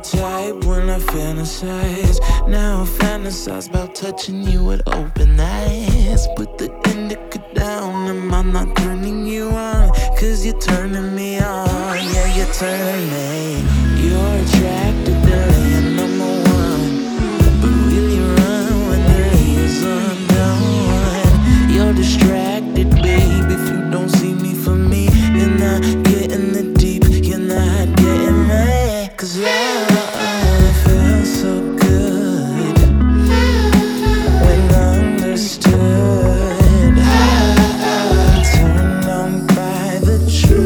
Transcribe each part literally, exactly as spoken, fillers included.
type when I fantasize. Now I fantasize about touching you with open eyes. Put the indica down, am I not turning you on? Cause you're turning me on, yeah, you're turning me. You're attracted to laying number one, but will you run when the layers undone? You're distracted, babe, if you don't see me for me. You're not getting the deep, you're not getting me. Cause love feels so good when understood. I'm turned on by the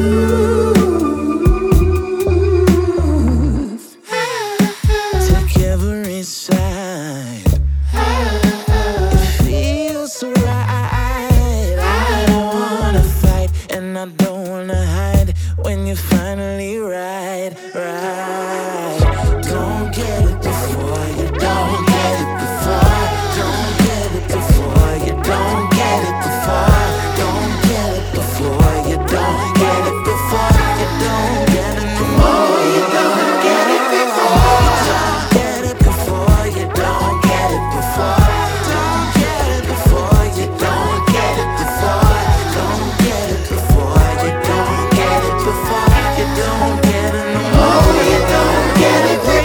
truth. Take every side, it feels so right. I don't wanna fight and I don't wanna hide when you're finally right, right. Don't get it before you don't get it before. Don't get it before you don't get it before. Don't get it before you don't get it before. You don't get it no more. You don't get it before. Don't get it before you don't get it before. Don't get it before you don't get it before. Don't get it before you don't get it before. You don't get it no more. You don't get it before.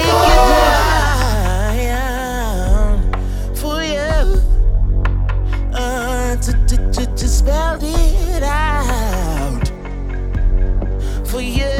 For you, uh, to to to to spell it out for you.